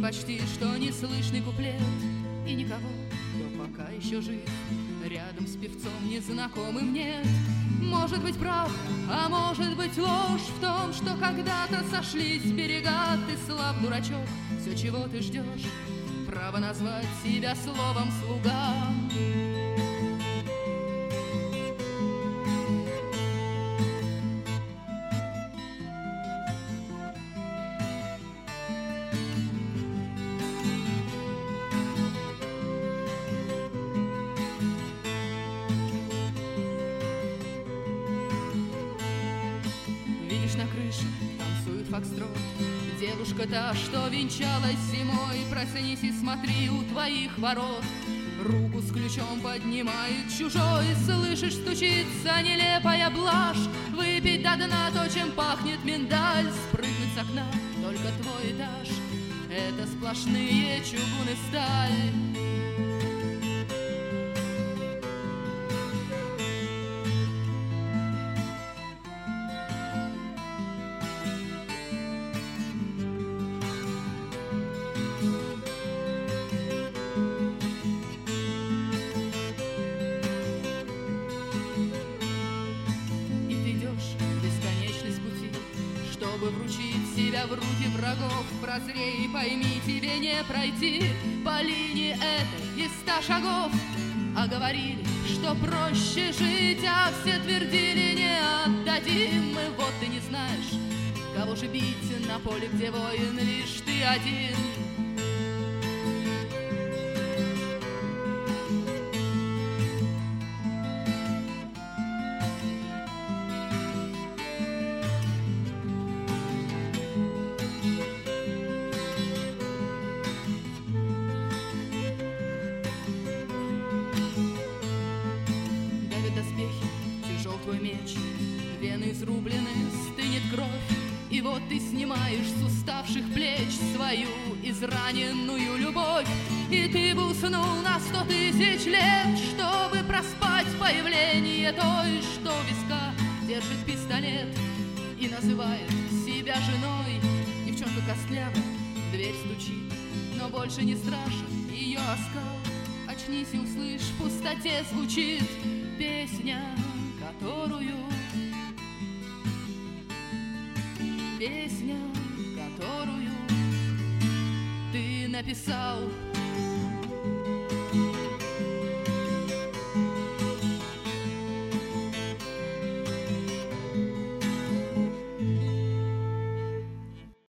почти что неслышный куплет. И никого, кто пока еще жив, рядом с певцом незнакомым нет. Может быть прав, а может быть ложь в том, что когда-то сошлись берега. Ты слаб, дурачок, все, чего ты ждешь, право назвать себя словом слуга. Видишь, на крыше танцует фокстрот девушка та, что венчалась зимой. Проснись и смотри, у твоих ворот руку с ключом поднимает чужой. Слышишь, стучится нелепая блажь, выпить до дна то, чем пахнет миндаль. Спрыгнуть с окна, только твой этаж, это сплошные чугун и сталь. Чтобы вручить себя в руки врагов, прозрей, пойми, тебе не пройти по линии этой из 100 шагов. А говорили, что проще жить, а все твердили, не отдадим. И вот ты не знаешь, кого же бить на поле, где воин лишь ты один. Твой меч, вены изрублены, стынет кровь, и вот ты снимаешь с уставших плеч свою израненную любовь. И ты бы уснул на 100 000 лет, чтобы проспать появление той, что у виска держит пистолет и называет себя женой. Девчонка костлява, дверь стучит, но больше не страшен ее оскал. Очнись и услышь, в пустоте звучит песня, которую ты написал.